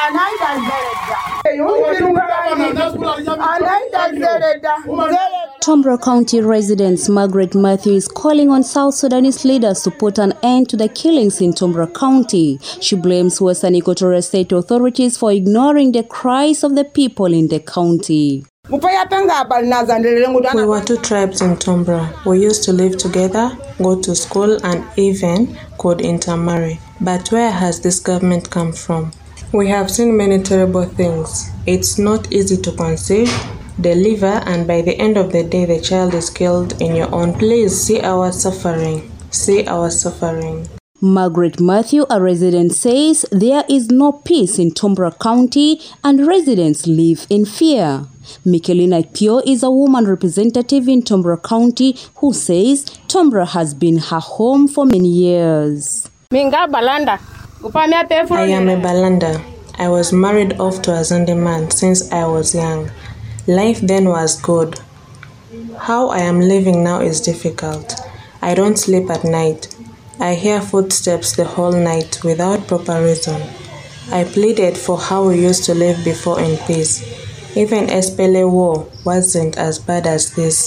Tombra County resident Margaret Matthew is calling on South Sudanese leaders to put an end to the killings in Tombra County. She blames Western Equatorial State authorities for ignoring the cries of the people in the county. We were two tribes in Tombra. We used to live together, go to school, and even could intermarry. But where has this government come from? We have seen many terrible things. It's not easy to conceive, deliver, and by the end of the day, the child is killed in your own. Please see our suffering. See our suffering. Margaret Matthew, a resident, says there is no peace in Tombra County and residents live in fear. Michelina Pio is a woman representative in Tombra County who says Tombra has been her home for many years. I am a Balanda. I was married off to a Zande man since I was young. Life then was good. How I am living now is difficult. I don't sleep at night. I hear footsteps the whole night without proper reason. I pleaded for how we used to live before in peace. Even SPLA war wasn't as bad as this.